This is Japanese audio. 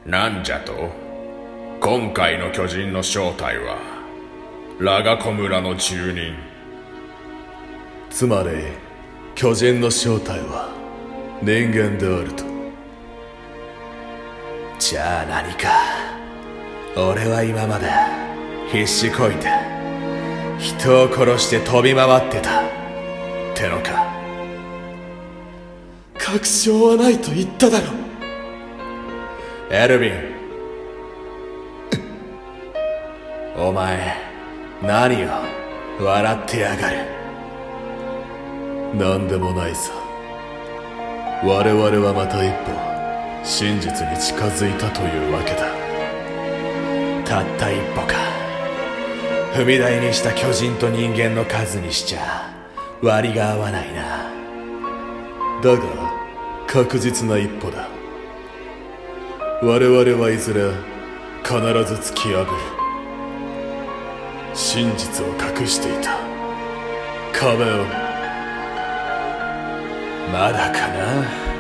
なんじゃと？今回の巨人の正体はラガコ村の住人。 つまり巨人の正体は人間であると。 じゃあ何か。俺は今まで必死こいて人を殺して飛び回ってたってのか。 確証はないと言っただろ。 エルヴィン、お前何を笑ってやがる。 なんでもないさ。我々はまた一歩真実に近づいたというわけだ。 たった一歩か。踏み台にした巨人と人間の数にしちゃ割が合わないな。 だが確実な一歩だ。我々はいずれ必ず突き破る。真実を隠していた壁を。 まだかな。